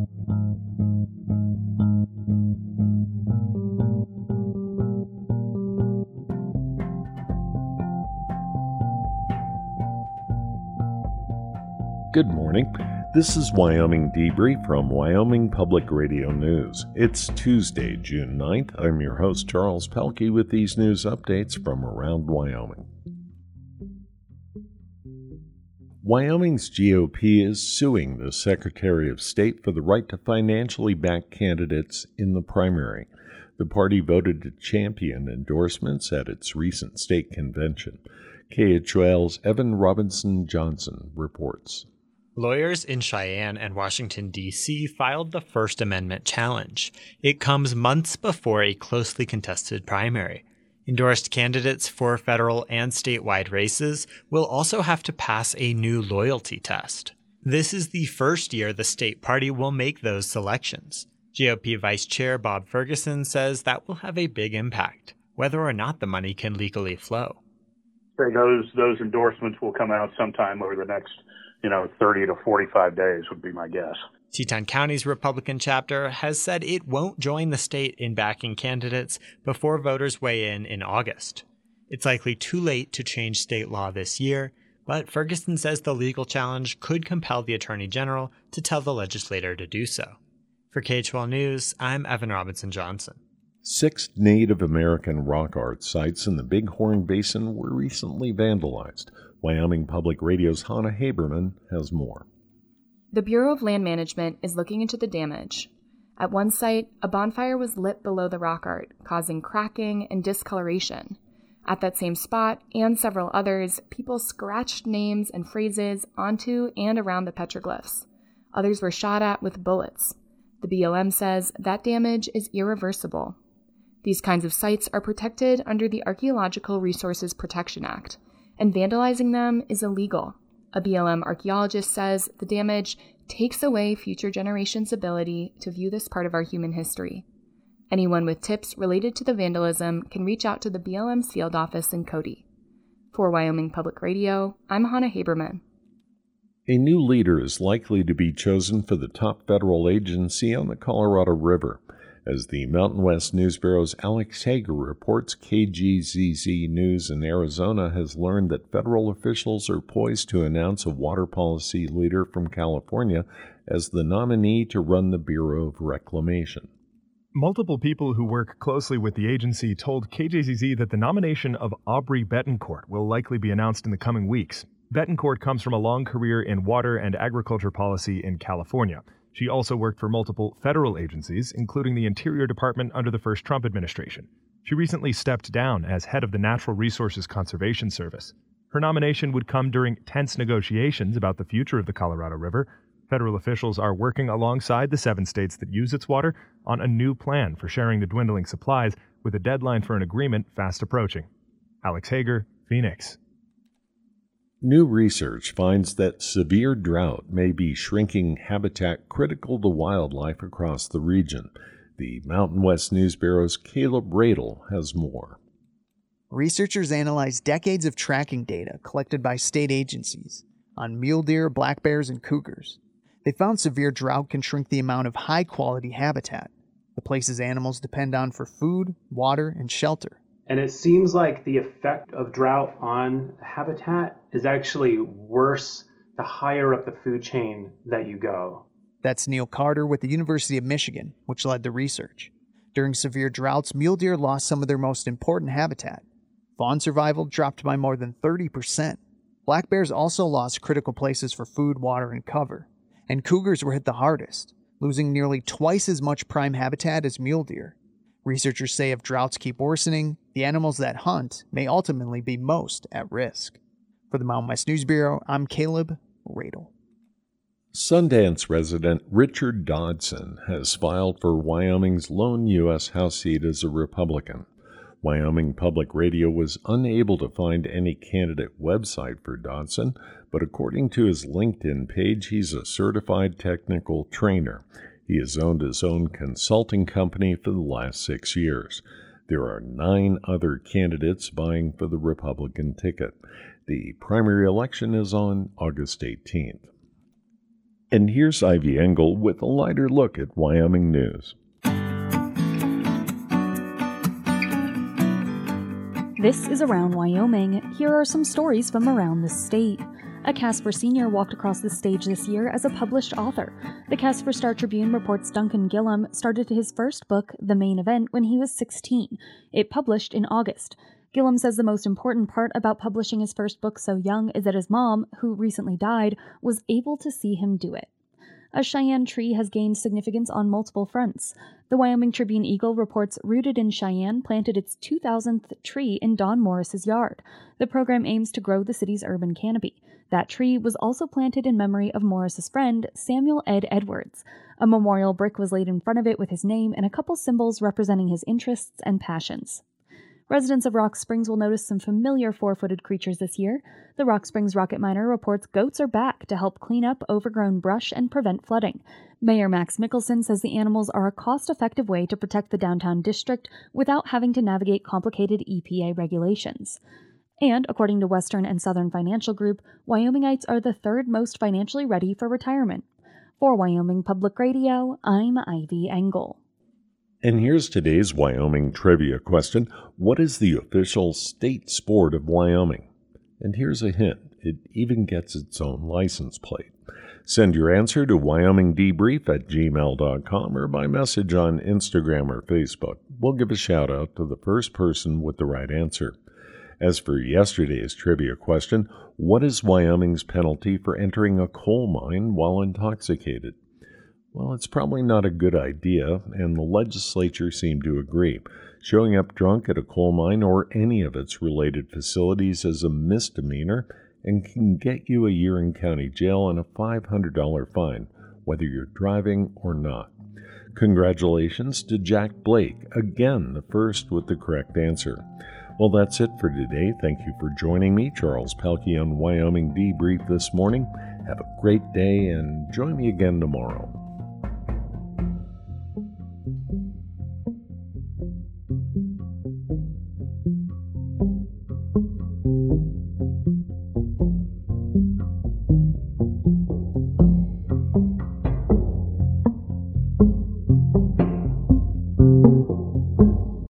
Good morning. This is Wyoming Debrief from Wyoming Public Radio News. It's Tuesday, June 9th. I'm your host, Charles Pelkey, with these news updates from around Wyoming. Wyoming's GOP is suing the Secretary of State for the right to financially back candidates in the primary. The party voted to champion endorsements at its recent state convention. KHOL's Evan Robinson Johnson reports. Lawyers in Cheyenne and Washington, D.C. filed the First Amendment challenge. It comes months before a closely contested primary. Endorsed candidates for federal and statewide races will also have to pass a new loyalty test. This is the first year the state party will make those selections. GOP Vice Chair Bob Ferguson says that will have a big impact, whether or not the money can legally flow. Those endorsements will come out sometime over the next 30 to 45 days would be my guess. Teton County's Republican chapter has said it won't join the state in backing candidates before voters weigh in August. It's likely too late to change state law this year, but Ferguson says the legal challenge could compel the Attorney General to tell the legislator to do so. For KHOL News, I'm Evan Robinson Johnson. 6 Native American rock art sites in the Bighorn Basin were recently vandalized. Wyoming Public Radio's Hannah Haberman has more. The Bureau of Land Management is looking into the damage. At one site, a bonfire was lit below the rock art, causing cracking and discoloration. At that same spot, and several others, people scratched names and phrases onto and around the petroglyphs. Others were shot at with bullets. The BLM says that damage is irreversible. These kinds of sites are protected under the Archaeological Resources Protection Act, and vandalizing them is illegal. A BLM archaeologist says the damage takes away future generations' ability to view this part of our human history. Anyone with tips related to the vandalism can reach out to the BLM's field office in Cody. For Wyoming Public Radio, I'm Hannah Haberman. A new leader is likely to be chosen for the top federal agency on the Colorado River. As the Mountain West News Bureau's Alex Hager reports, KGZZ News in Arizona has learned that federal officials are poised to announce a water policy leader from California as the nominee to run the Bureau of Reclamation. Multiple people who work closely with the agency told KJZZ that the nomination of Aubrey Betancourt will likely be announced in the coming weeks. Betancourt comes from a long career in water and agriculture policy in California. She also worked for multiple federal agencies, including the Interior Department under the first Trump administration. She recently stepped down as head of the Natural Resources Conservation Service. Her nomination would come during tense negotiations about the future of the Colorado River. Federal officials are working alongside the 7 states that use its water on a new plan for sharing the dwindling supplies, with a deadline for an agreement fast approaching. Alex Hager, Phoenix. New research finds that severe drought may be shrinking habitat critical to wildlife across the region. The Mountain West News Bureau's Caleb Radel has more. Researchers analyzed decades of tracking data collected by state agencies on mule deer, black bears, and cougars. They found severe drought can shrink the amount of high-quality habitat, the places animals depend on for food, water, and shelter. And it seems like the effect of drought on habitat is actually worse the higher up the food chain that you go. That's Neil Carter with the University of Michigan, which led the research. During severe droughts, mule deer lost some of their most important habitat. Fawn survival dropped by more than 30%. Black bears also lost critical places for food, water, and cover. And cougars were hit the hardest, losing nearly twice as much prime habitat as mule deer. Researchers say if droughts keep worsening, the animals that hunt may ultimately be most at risk. For the Mountain West News Bureau, I'm Caleb Radel. Sundance resident Richard Dodson has filed for Wyoming's lone U.S. House seat as a Republican. Wyoming Public Radio was unable to find any candidate website for Dodson, but according to his LinkedIn page, he's a certified technical trainer. He has owned his own consulting company for the last 6 years. There are 9 other candidates vying for the Republican ticket. The primary election is on August 18th. And here's Ivy Engel with a lighter look at Wyoming news. This is Around Wyoming. Here are some stories from around the state. A Casper senior walked across the stage this year as a published author. The Casper Star-Tribune reports Duncan Gillum started his first book, The Main Event, when he was 16. It published in August. Gillum says the most important part about publishing his first book so young is that his mom, who recently died, was able to see him do it. A Cheyenne tree has gained significance on multiple fronts. The Wyoming Tribune Eagle reports Rooted in Cheyenne planted its 2,000th tree in Don Morris's yard. The program aims to grow the city's urban canopy. That tree was also planted in memory of Morris's friend, Samuel Ed Edwards. A memorial brick was laid in front of it with his name and a couple symbols representing his interests and passions. Residents of Rock Springs will notice some familiar four-footed creatures this year. The Rock Springs Rocket Miner reports goats are back to help clean up overgrown brush and prevent flooding. Mayor Max Mickelson says the animals are a cost-effective way to protect the downtown district without having to navigate complicated EPA regulations. And, according to Western and Southern Financial Group, Wyomingites are the third most financially ready for retirement. For Wyoming Public Radio, I'm Ivy Engel. And here's today's Wyoming trivia question. What is the official state sport of Wyoming? And here's a hint. It even gets its own license plate. Send your answer to wyomingdebrief@gmail.com or by message on Instagram or Facebook. We'll give a shout out to the first person with the right answer. As for yesterday's trivia question, what is Wyoming's penalty for entering a coal mine while intoxicated? Well, it's probably not a good idea, and the legislature seemed to agree. Showing up drunk at a coal mine or any of its related facilities is a misdemeanor and can get you a year in county jail and a $500 fine, whether you're driving or not. Congratulations to Jack Blake, again the first with the correct answer. Well, that's it for today. Thank you for joining me, Charles Pelkey, on Wyoming Debrief this morning. Have a great day and join me again tomorrow.